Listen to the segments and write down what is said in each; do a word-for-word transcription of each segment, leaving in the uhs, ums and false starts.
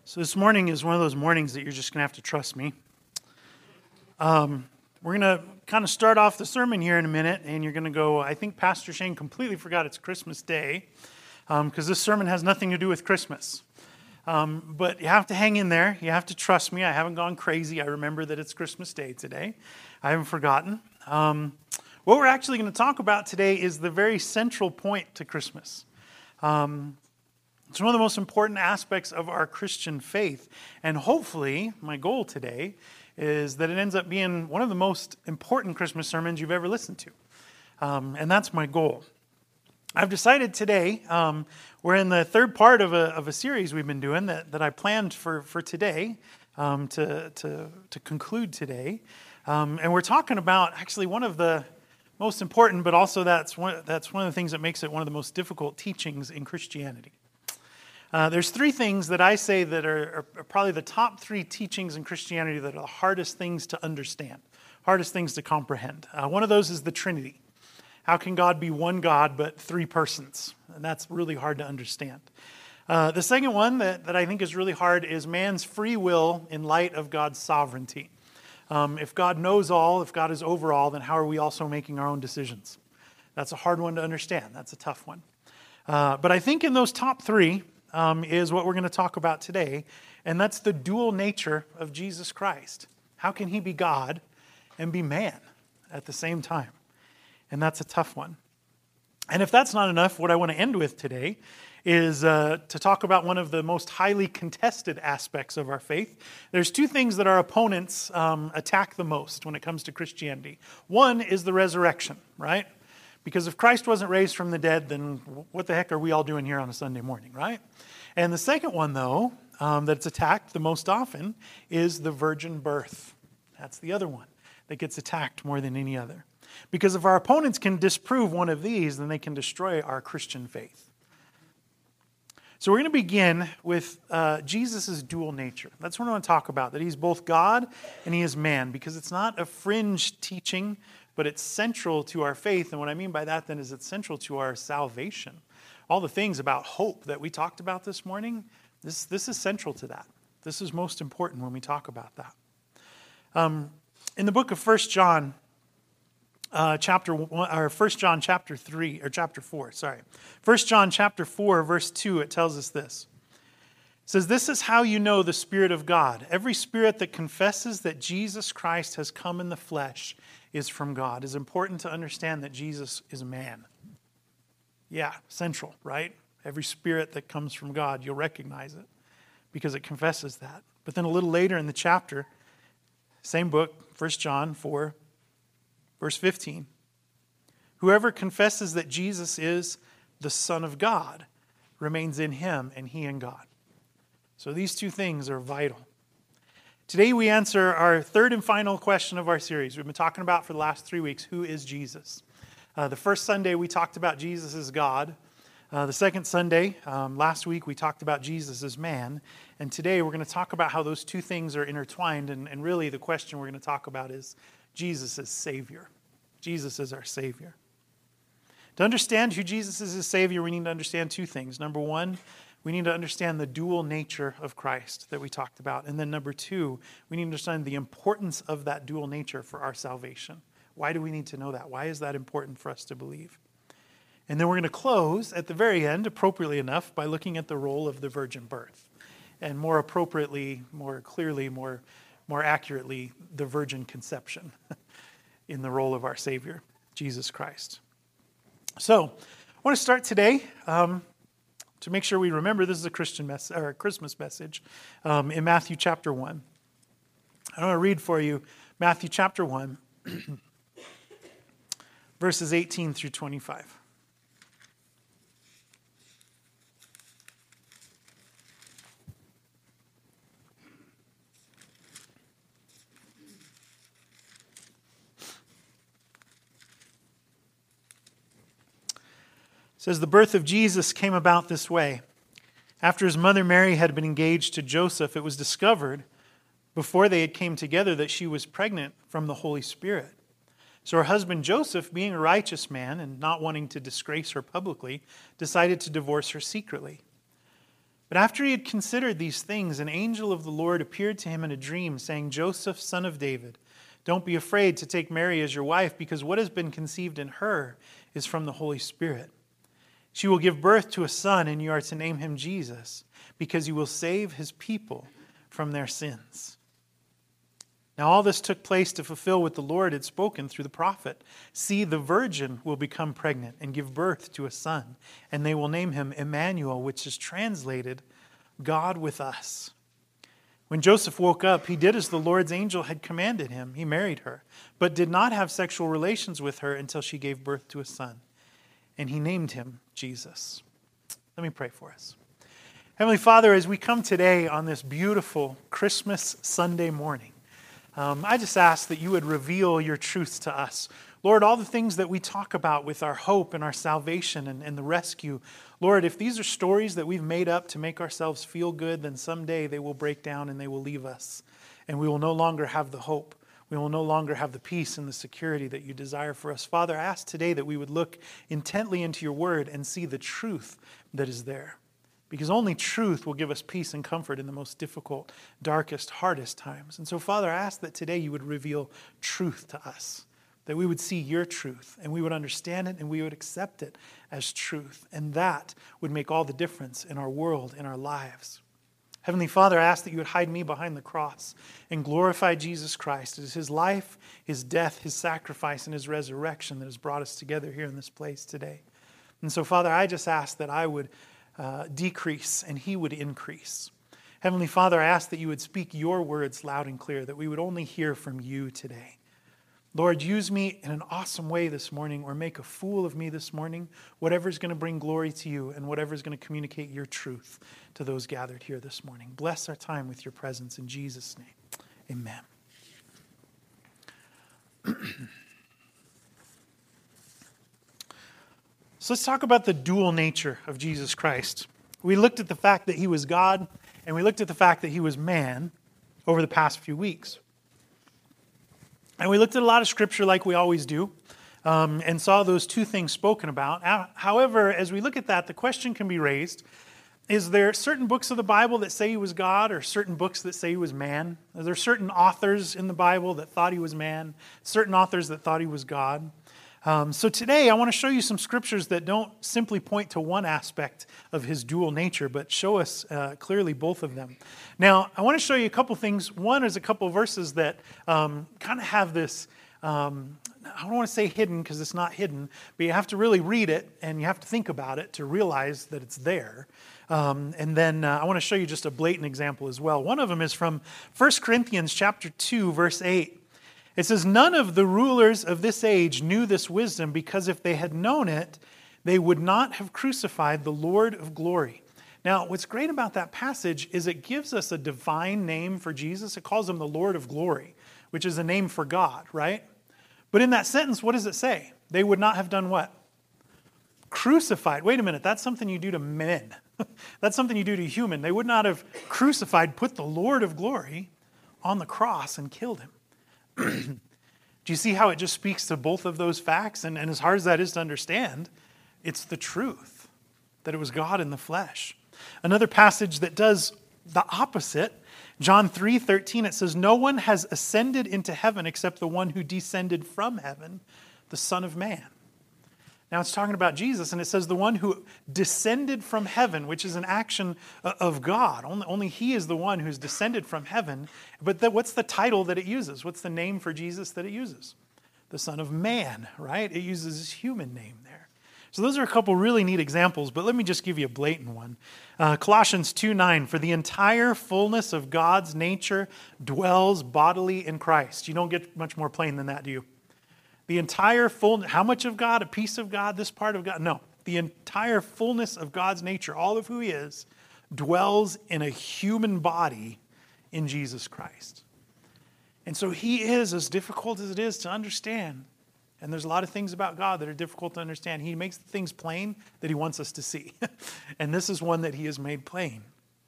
So this morning is one of those mornings that you're just going to have to trust me. Um, we're going to kind of start off the sermon here in a minute, and you're going to go, I think Pastor Shane completely forgot it's Christmas Day, because um, this sermon has nothing to do with Christmas. Um, but you have to hang in there. You have to trust me. I haven't gone crazy. I remember that it's Christmas Day today. I haven't forgotten. Um, what we're actually going to talk about today is the very central point to Christmas. Um, It's one of the most important aspects of our Christian faith. And hopefully, my goal today is that it ends up being one of the most important Christmas sermons you've ever listened to. Um, and that's my goal. I've decided today, um, we're in the third part of a, of a series we've been doing that, that I planned for, for today, um, to, to, to conclude today. Um, and we're talking about actually one of the most important, but also that's one, that's one of the things that makes it one of the most difficult teachings in Christianity. Uh, there's three things that I say that are, are probably the top three teachings in Christianity that are the hardest things to understand, hardest things to comprehend. Uh, one of those is the Trinity. How can God be one God but three persons? And that's really hard to understand. Uh, the second one that, that I think is really hard is man's free will in light of God's sovereignty. Um, if God knows all, if God is over all, then how are we also making our own decisions? That's a hard one to understand. That's a tough one. Uh, but I think in those top three, Um, is what we're going to talk about today, and that's the dual nature of Jesus Christ. How can he be God and be man at the same time? And that's a tough one. And if that's not enough, what I want to end with today is uh, to talk about one of the most highly contested aspects of our faith. There's two things that our opponents um, attack the most when it comes to Christianity. One is the resurrection, right? Because if Christ wasn't raised from the dead, then what the heck are we all doing here on a Sunday morning, right? And the second one, though, um, that's attacked the most often is the virgin birth. That's the other one that gets attacked more than any other. Because if our opponents can disprove one of these, then they can destroy our Christian faith. So we're going to begin with uh, Jesus' dual nature. That's what I want to talk about, that he's both God and he is man, because it's not a fringe teaching, but it's central to our faith. And what I mean by that then is it's central to our salvation. All the things about hope that we talked about this morning, this, this is central to that. This is most important when we talk about that. Um, in the book of First John, uh, chapter one, or First John chapter three, or chapter four, sorry. First John chapter four, verse two, it tells us this. It says, "This is how you know the Spirit of God. Every spirit that confesses that Jesus Christ has come in the flesh is from God." It's important to understand that Jesus is a man. Yeah, central, right? Every spirit that comes from God, you'll recognize it because it confesses that. But then a little later in the chapter, same book, First John four, verse fifteen. "Whoever confesses that Jesus is the Son of God remains in him and he in God." So these two things are vital. Today we answer our third and final question of our series. We've been talking about for the last three weeks, who is Jesus? Uh, the first Sunday we talked about Jesus as God. Uh, the second Sunday, um, last week, we talked about Jesus as man. And today we're going to talk about how those two things are intertwined. And, and really the question we're going to talk about is Jesus as Savior. Jesus is our Savior. To understand who Jesus is as Savior, we need to understand two things. Number one, we need to understand the dual nature of Christ that we talked about. And then number two, we need to understand the importance of that dual nature for our salvation. Why do we need to know that? Why is that important for us to believe? And then we're going to close at the very end, appropriately enough, by looking at the role of the virgin birth. And more appropriately, more clearly, more, more accurately, the virgin conception in the role of our Savior, Jesus Christ. So, I want to start today um, to make sure we remember this is a Christian mess or a Christmas message um, in Matthew chapter one. I want to read for you Matthew chapter one, verses eighteen through twenty-five. It says, "The birth of Jesus came about this way. After his mother Mary had been engaged to Joseph, it was discovered before they had came together that she was pregnant from the Holy Spirit. So her husband Joseph, being a righteous man and not wanting to disgrace her publicly, decided to divorce her secretly. But after he had considered these things, an angel of the Lord appeared to him in a dream, saying, Joseph, son of David, don't be afraid to take Mary as your wife, because what has been conceived in her is from the Holy Spirit. She will give birth to a son, and you are to name him Jesus, because he will save his people from their sins. Now all this took place to fulfill what the Lord had spoken through the prophet. See, the virgin will become pregnant and give birth to a son, and they will name him Emmanuel, which is translated, God with us. When Joseph woke up, he did as the Lord's angel had commanded him. He married her, but did not have sexual relations with her until she gave birth to a son. And he named him Jesus. Let me pray for us. Heavenly Father, as we come today on this beautiful Christmas Sunday morning, Um, I just ask that you would reveal your truths to us. Lord, all the things that we talk about with our hope and our salvation and, and the rescue, Lord, if these are stories that we've made up to make ourselves feel good, then someday they will break down and they will leave us. And we will no longer have the hope. We will no longer have the peace and the security that you desire for us. Father, I ask today that we would look intently into your word and see the truth that is there. Because only truth will give us peace and comfort in the most difficult, darkest, hardest times. And so, Father, I ask that today you would reveal truth to us, that we would see your truth, and we would understand it, and we would accept it as truth. And that would make all the difference in our world, in our lives. Heavenly Father, I ask that you would hide me behind the cross and glorify Jesus Christ. It is his life, his death, his sacrifice, and his resurrection that has brought us together here in this place today. And so, Father, I just ask that I would Uh, decrease and he would increase. Heavenly Father, I ask that you would speak your words loud and clear, that we would only hear from you today. Lord, use me in an awesome way this morning, or make a fool of me this morning, whatever is going to bring glory to you and whatever is going to communicate your truth to those gathered here this morning. Bless our time with your presence in Jesus' name. Amen. So let's talk about the dual nature of Jesus Christ. We looked at the fact that he was God, and we looked at the fact that he was man over the past few weeks. And we looked at a lot of scripture like we always do, um, and saw those two things spoken about. However, as we look at that, the question can be raised, is there certain books of the Bible that say he was God, or certain books that say he was man? Are there certain authors in the Bible that thought he was man, certain authors that thought he was God? Um, so today I want to show you some scriptures that don't simply point to one aspect of his dual nature, but show us uh, clearly both of them. Now, I want to show you a couple things. One is a couple verses that um, kind of have this, um, I don't want to say hidden because it's not hidden, but you have to really read it and you have to think about it to realize that it's there. Um, and then uh, I want to show you just a blatant example as well. One of them is from First Corinthians chapter two, verse eight. It says, none of the rulers of this age knew this wisdom, because if they had known it, they would not have crucified the Lord of glory. Now, what's great about that passage is it gives us a divine name for Jesus. It calls him the Lord of glory, which is a name for God, right? But in that sentence, what does it say? They would not have done what? Crucified. Wait a minute, that's something you do to men. That's something you do to a human. They would not have crucified, put the Lord of glory on the cross and killed him. Do you see how it just speaks to both of those facts? And, and as hard as that is to understand, it's the truth, that it was God in the flesh. Another passage that does the opposite, John three thirteen, it says, no one has ascended into heaven except the one who descended from heaven, the Son of Man. Now it's talking about Jesus, and it says the one who descended from heaven, which is an action of God. Only, only he is the one who's descended from heaven. But the, what's the title that it uses? What's the name for Jesus that it uses? The Son of Man, right? It uses his human name there. So those are a couple really neat examples, but let me just give you a blatant one. Uh, Colossians two nine, for the entire fullness of God's nature dwells bodily in Christ. You don't get much more plain than that, do you? The entire fullness, how much of God? A piece of God, this part of God? No. The entire fullness of God's nature, all of who he is, dwells in a human body in Jesus Christ. And so he is, as difficult as it is to understand, and there's a lot of things about God that are difficult to understand, he makes the things plain that he wants us to see. And this is one that he has made plain.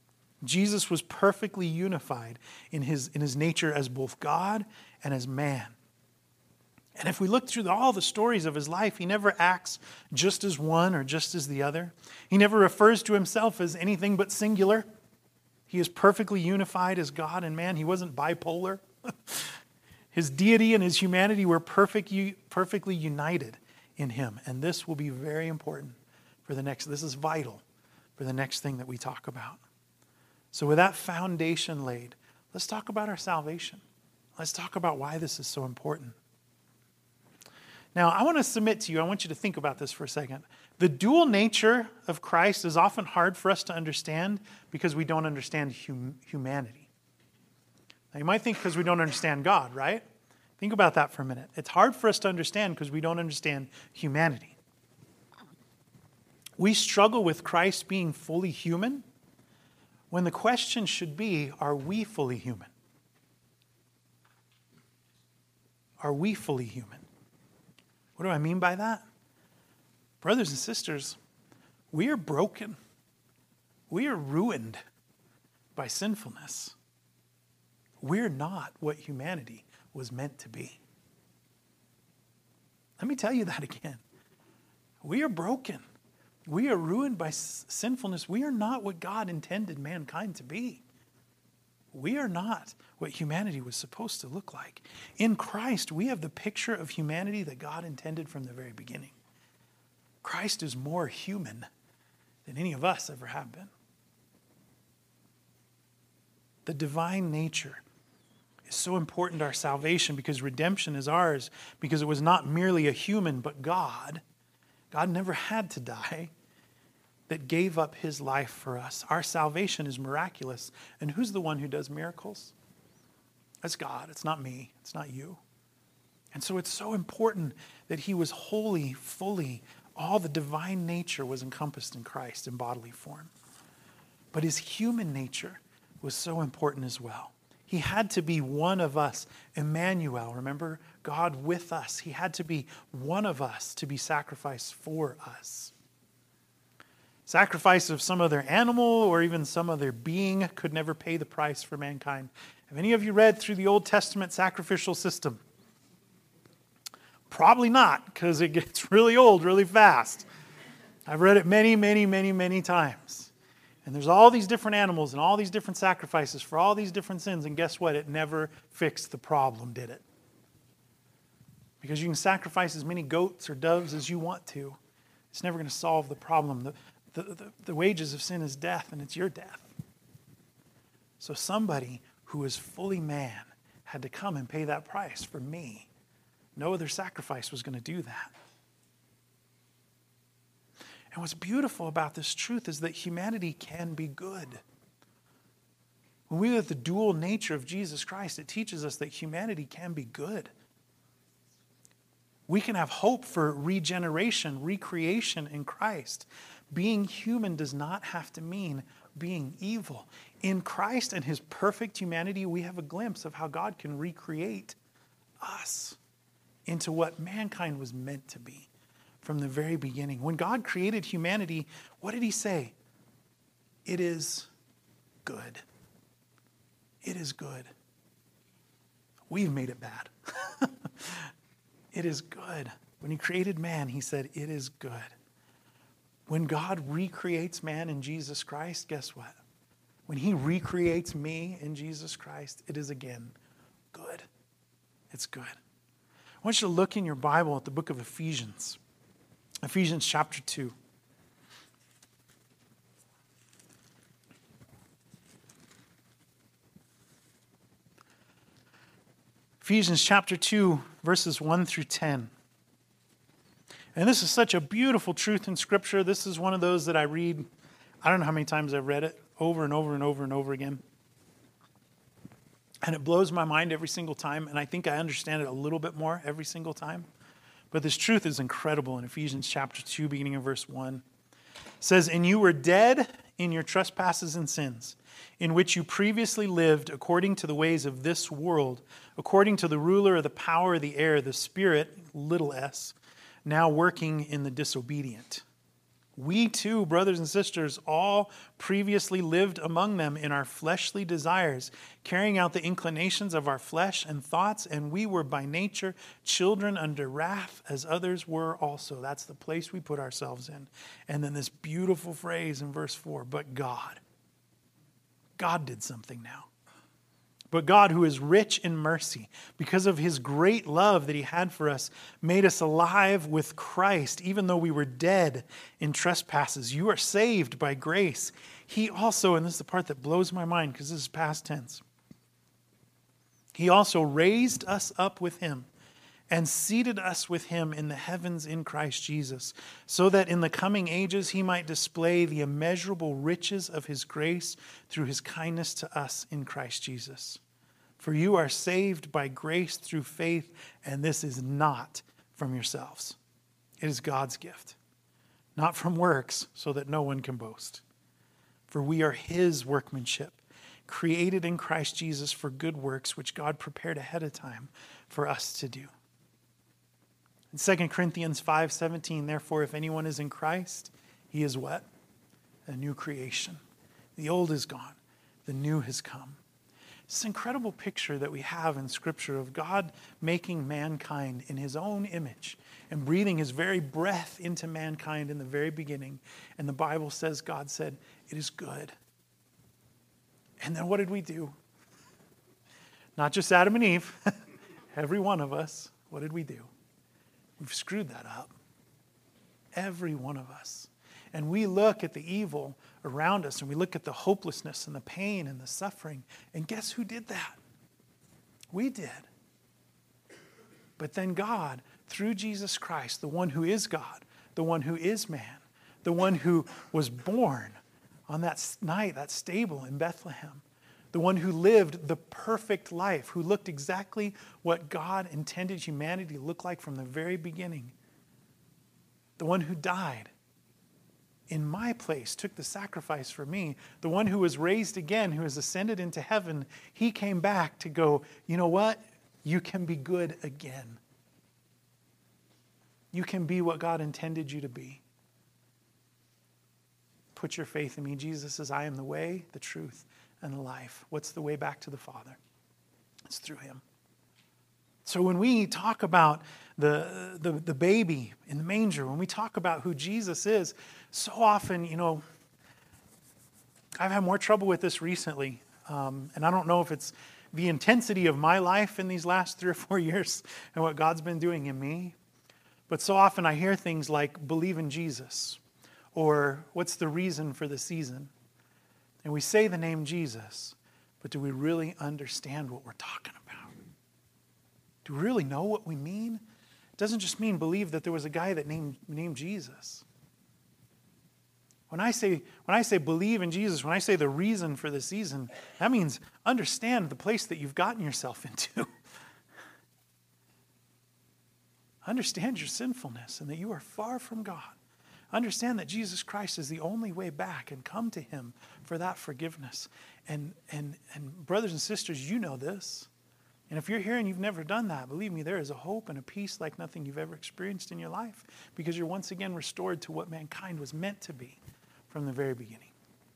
Jesus was perfectly unified in his, in his nature as both God and as man. And if we look through all the stories of his life, he never acts just as one or just as the other. He never refers to himself as anything but singular. He is perfectly unified as God and man. He wasn't bipolar. His deity and his humanity were perfect, perfectly united in him. And this will be very important for the next, this is vital for the next thing that we talk about. So with that foundation laid, let's talk about our salvation. Let's talk about why this is so important. Now, I want to submit to you, I want you to think about this for a second. The dual nature of Christ is often hard for us to understand because we don't understand hum- humanity. Now, you might think because we don't understand God, right? Think about that for a minute. It's hard for us to understand because we don't understand humanity. We struggle with Christ being fully human when the question should be, are we fully human? Are we fully human? What do I mean by that? Brothers and sisters, we are broken. We are ruined by sinfulness. We're not what humanity was meant to be. Let me tell you that again. We are broken. We are ruined by s- sinfulness. We are not what God intended mankind to be. We are not what humanity was supposed to look like. In Christ, we have the picture of humanity that God intended from the very beginning. Christ is more human than any of us ever have been. The divine nature is so important to our salvation because redemption is ours, because it was not merely a human, but God. God never had to die, that gave up his life for us. Our salvation is miraculous. And who's the one who does miracles? That's God. It's not me. It's not you. And so it's so important that he was wholly, fully, all the divine nature was encompassed in Christ in bodily form. But his human nature was so important as well. He had to be one of us. Emmanuel, remember? God with us. He had to be one of us to be sacrificed for us. Sacrifice of some other animal or even some other being could never pay the price for mankind. Have any of you read through the Old Testament sacrificial system? Probably not, because it gets really old really fast. I've read it many, many, many, many times. And there's all these different animals and all these different sacrifices for all these different sins. And guess what? It never fixed the problem, did it? Because you can sacrifice as many goats or doves as you want to. It's never going to solve the problem. The, the, the, the wages of sin is death, and it's your death. So somebody who is fully man had to come and pay that price for me. No other sacrifice was going to do that. And what's beautiful about this truth is that humanity can be good. When we look at the dual nature of Jesus Christ, it teaches us that humanity can be good. We can have hope for regeneration, recreation in Christ. Being human does not have to mean being evil. In Christ and his perfect humanity, we have a glimpse of how God can recreate us into what mankind was meant to be from the very beginning. When God created humanity, what did he say? It is good. It is good. We've made it bad. It is good. When he created man, he said, it is good. When God recreates man in Jesus Christ, guess what? When he recreates me in Jesus Christ, it is again good. It's good. I want you to look in your Bible at the book of Ephesians. Ephesians chapter two. Ephesians chapter two, verses one through ten. And this is such a beautiful truth in Scripture. This is one of those that I read, I don't know how many times I've read it, over and over and over and over again. And it blows my mind every single time, and I think I understand it a little bit more every single time. But this truth is incredible in Ephesians chapter two, beginning in verse one. It says, "And you were dead in your trespasses and sins, in which you previously lived according to the ways of this world, according to the ruler of the power of the air, the spirit, little s, now working in the disobedient. We too, brothers and sisters, all previously lived among them in our fleshly desires, carrying out the inclinations of our flesh and thoughts, and we were by nature children under wrath, as others were also. That's the place we put ourselves in. And then this beautiful phrase in verse four, but God. God did something now. But God, who is rich in mercy, because of his great love that he had for us, made us alive with Christ, even though we were dead in trespasses. You are saved by grace. He also, and this is the part that blows my mind because this is past tense, he also raised us up with him and seated us with him in the heavens in Christ Jesus, so that in the coming ages he might display the immeasurable riches of his grace through his kindness to us in Christ Jesus. For you are saved by grace through faith, and this is not from yourselves. It is God's gift, not from works, so that no one can boast. For we are his workmanship, created in Christ Jesus for good works, which God prepared ahead of time for us to do. In Second Corinthians five seventeen, therefore, if anyone is in Christ, he is what? A new creation. The old is gone. The new has come. It's an incredible picture that we have in Scripture of God making mankind in his own image and breathing his very breath into mankind in the very beginning. And the Bible says God said, it is good. And then what did we do? Not just Adam and Eve, every one of us. What did we do? We've screwed that up. Every one of us. And we look at the evil around us and we look at the hopelessness and the pain and the suffering. And guess who did that? We did. But then God, through Jesus Christ, the one who is God, the one who is man, the one who was born on that night, that stable in Bethlehem, the one who lived the perfect life, who looked exactly what God intended humanity to look like from the very beginning. The one who died in my place, took the sacrifice for me. The one who was raised again, who has ascended into heaven, he came back to go, you know what? You can be good again. You can be what God intended you to be. Put your faith in me. Jesus says, I am the way, the truth, and the life. What's the way back to the Father? It's through him. So when we talk about the, the, the baby in the manger, when we talk about who Jesus is, so often, you know, I've had more trouble with this recently. Um, and I don't know if it's the intensity of my life in these last three or four years and what God's been doing in me. But so often I hear things like, believe in Jesus, or what's the reason for the season? And we say the name Jesus, but do we really understand what we're talking about? Do we really know what we mean? It doesn't just mean believe that there was a guy that named, named Jesus. When I say when I say believe in Jesus, when I say the reason for the season, that means understand the place that you've gotten yourself into. Understand your sinfulness and that you are far from God. Understand that Jesus Christ is the only way back, and come to him for that forgiveness. And, and, and brothers and sisters, you know this. And if you're here and you've never done that, believe me, there is a hope and a peace like nothing you've ever experienced in your life, because you're once again restored to what mankind was meant to be from the very beginning.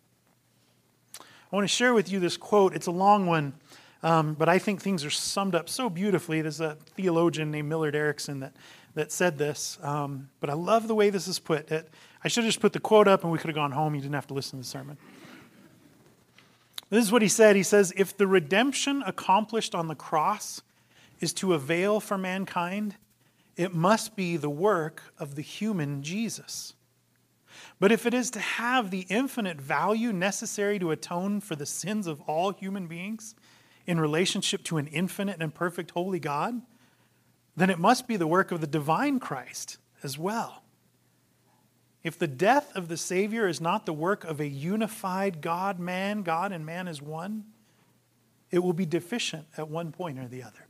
I want to share with you this quote. It's a long one, um, but I think things are summed up so beautifully. There's a theologian named Millard Erickson that that said this, um, but I love the way this is put. It, I should have just put the quote up and we could have gone home. You didn't have to listen to the sermon. This is what he said. He says, if the redemption accomplished on the cross is to avail for mankind, it must be the work of the human Jesus. But if it is to have the infinite value necessary to atone for the sins of all human beings in relationship to an infinite and perfect holy God, then it must be the work of the divine Christ as well. If the death of the Savior is not the work of a unified God-man, God and man as one, it will be deficient at one point or the other.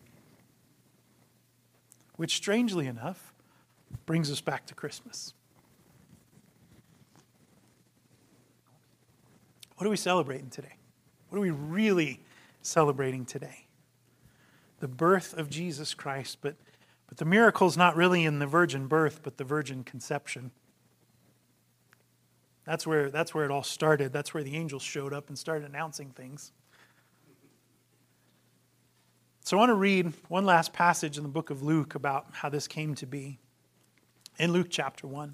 Which, strangely enough, brings us back to Christmas. What are we celebrating today? What are we really celebrating today? The birth of Jesus Christ, but, but the miracle is not really in the virgin birth, but the virgin conception. That's where, that's where it all started. That's where the angels showed up and started announcing things. So I want to read one last passage in the book of Luke about how this came to be. In Luke chapter one.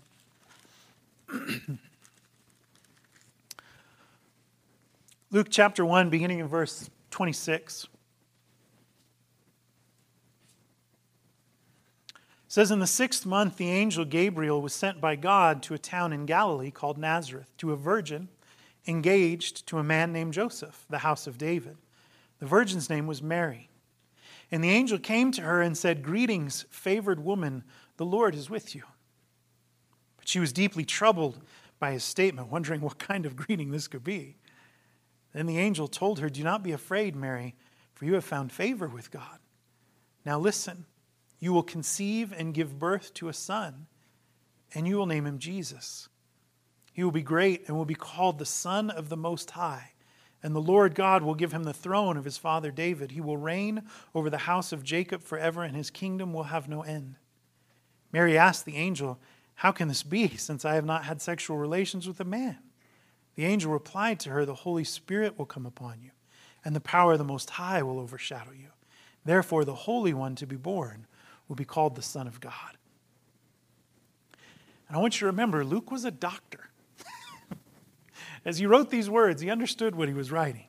Luke chapter one, beginning in verse twenty-six. It says, in the sixth month, the angel Gabriel was sent by God to a town in Galilee called Nazareth, to a virgin engaged to a man named Joseph, the house of David. The virgin's name was Mary. And the angel came to her and said, greetings, favored woman, the Lord is with you. But she was deeply troubled by his statement, wondering what kind of greeting this could be. Then the angel told her, do not be afraid, Mary, for you have found favor with God. Now listen, you will conceive and give birth to a son, and you will name him Jesus. He will be great and will be called the Son of the Most High. And the Lord God will give him the throne of his father David. He will reign over the house of Jacob forever, and his kingdom will have no end. Mary asked the angel, how can this be, since I have not had sexual relations with a man? The angel replied to her, the Holy Spirit will come upon you, and the power of the Most High will overshadow you. Therefore, the Holy One to be born will be called the Son of God. And I want you to remember, Luke was a doctor. As he wrote these words, he understood what he was writing.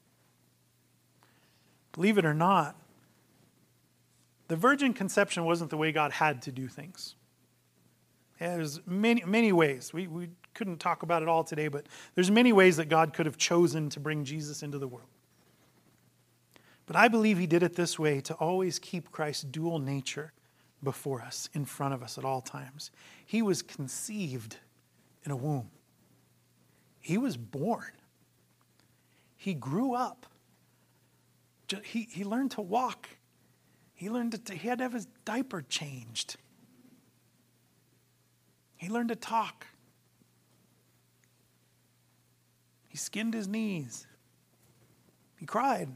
Believe it or not, the virgin conception wasn't the way God had to do things. Yeah, there's many, many ways. We, we couldn't talk about it all today, but there's many ways that God could have chosen to bring Jesus into the world. But I believe he did it this way to always keep Christ's dual nature before us, in front of us at all times. He was conceived in a womb. He was born. He grew up. He, he learned to walk. He learned to, he had to have his diaper changed. He learned to talk. He skinned his knees. He cried.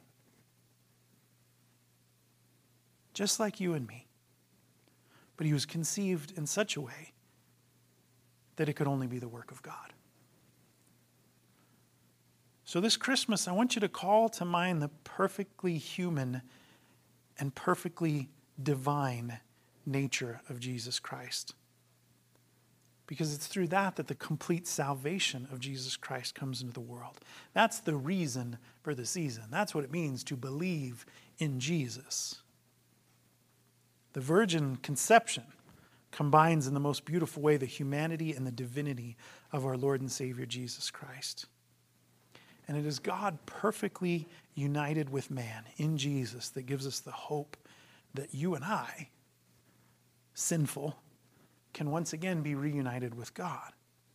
Just like you and me. But he was conceived in such a way that it could only be the work of God. So this Christmas, I want you to call to mind the perfectly human and perfectly divine nature of Jesus Christ. Because it's through that that the complete salvation of Jesus Christ comes into the world. That's the reason for the season. That's what it means to believe in Jesus. The virgin conception combines in the most beautiful way the humanity and the divinity of our Lord and Savior Jesus Christ. And it is God perfectly united with man in Jesus that gives us the hope that you and I, sinful, can once again be reunited with God.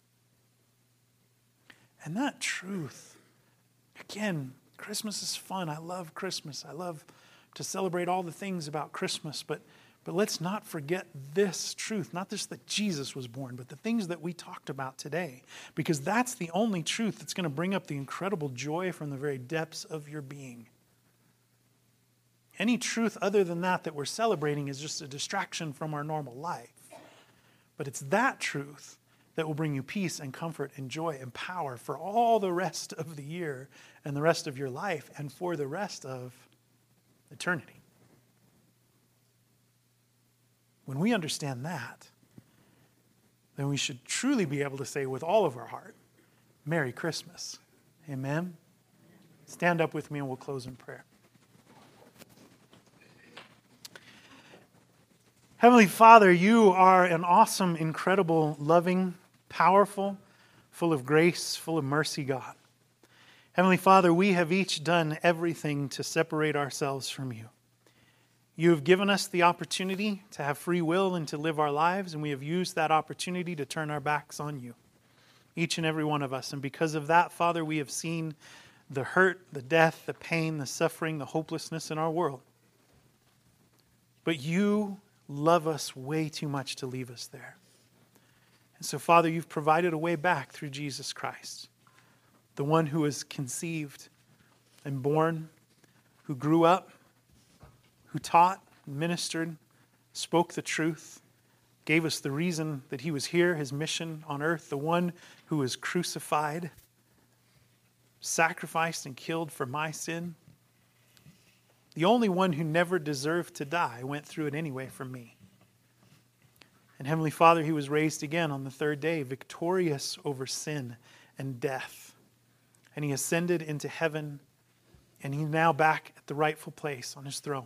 And that truth, again, Christmas is fun. I love Christmas. I love to celebrate all the things about Christmas, but But let's not forget this truth, not just that Jesus was born, but the things that we talked about today, because that's the only truth that's going to bring up the incredible joy from the very depths of your being. Any truth other than that that we're celebrating is just a distraction from our normal life. But it's that truth that will bring you peace and comfort and joy and power for all the rest of the year and the rest of your life and for the rest of eternity. When we understand that, then we should truly be able to say with all of our heart, Merry Christmas. Amen? Stand up with me and we'll close in prayer. Heavenly Father, you are an awesome, incredible, loving, powerful, full of grace, full of mercy God. Heavenly Father, we have each done everything to separate ourselves from you. You have given us the opportunity to have free will and to live our lives, and we have used that opportunity to turn our backs on you, each and every one of us. And because of that, Father, we have seen the hurt, the death, the pain, the suffering, the hopelessness in our world. But you love us way too much to leave us there. And so, Father, you've provided a way back through Jesus Christ, the one who was conceived and born, who grew up, who taught, ministered, spoke the truth, gave us the reason that he was here, his mission on earth, the one who was crucified, sacrificed and killed for my sin. The only one who never deserved to die went through it anyway for me. And Heavenly Father, he was raised again on the third day, victorious over sin and death. And he ascended into heaven, and he's now back at the rightful place on his throne.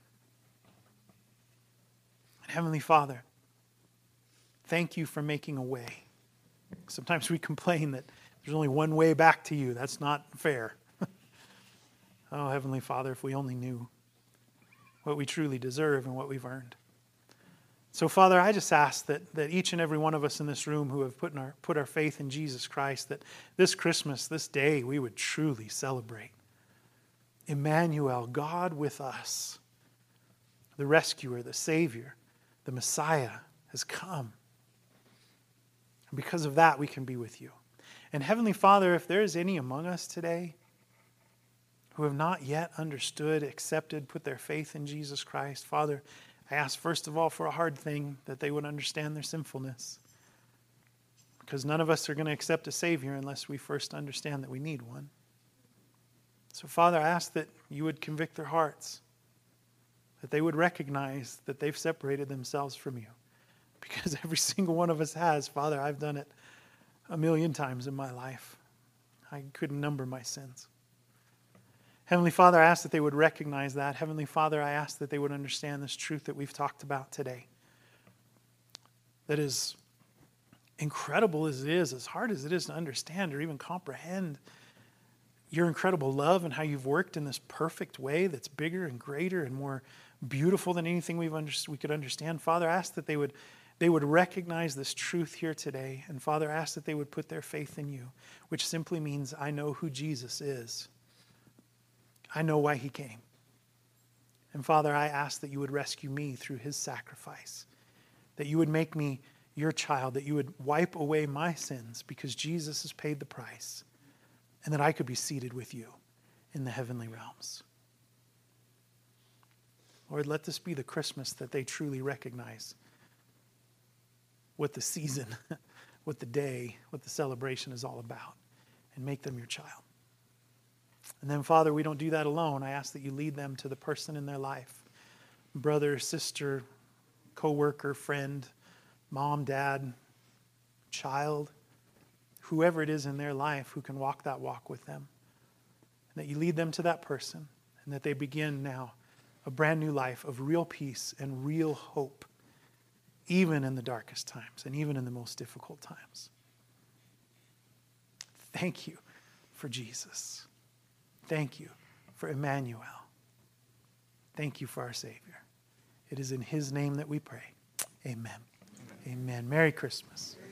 And Heavenly Father, thank you for making a way. Sometimes we complain that there's only one way back to you. That's not fair. Oh, Heavenly Father, if we only knew what we truly deserve and what we've earned. So, Father, I just ask that, that each and every one of us in this room who have put, in our, put our faith in Jesus Christ, that this Christmas, this day, we would truly celebrate Emmanuel, God with us. The rescuer, the Savior, the Messiah has come. And because of that, we can be with you. And Heavenly Father, if there is any among us today who have not yet understood, accepted, put their faith in Jesus Christ, Father, I ask first of all for a hard thing, that they would understand their sinfulness. Because none of us are going to accept a Savior unless we first understand that we need one. So Father, I ask that you would convict their hearts, that they would recognize that they've separated themselves from you. Because every single one of us has. Father, I've done it a million times in my life. I couldn't number my sins. Heavenly Father, I ask that they would recognize that. Heavenly Father, I ask that they would understand this truth that we've talked about today. That is incredible as it is, as hard as it is to understand or even comprehend your incredible love and how you've worked in this perfect way that's bigger and greater and more beautiful than anything we've under, we could understand. Father, I ask that they would, they would recognize this truth here today. And Father, I ask that they would put their faith in you, which simply means I know who Jesus is. I know why he came. And Father, I ask that you would rescue me through his sacrifice, that you would make me your child, that you would wipe away my sins because Jesus has paid the price, and that I could be seated with you in the heavenly realms. Lord, let this be the Christmas that they truly recognize what the season, what the day, what the celebration is all about, and make them your child. And then, Father, we don't do that alone. I ask that you lead them to the person in their life, brother, sister, co-worker, friend, mom, dad, child, whoever it is in their life who can walk that walk with them. And that you lead them to that person, and that they begin now a brand new life of real peace and real hope, even in the darkest times and even in the most difficult times. Thank you for Jesus. Thank you for Emmanuel. Thank you for our Savior. It is in his name that we pray. Amen. Amen. Amen. Merry Christmas.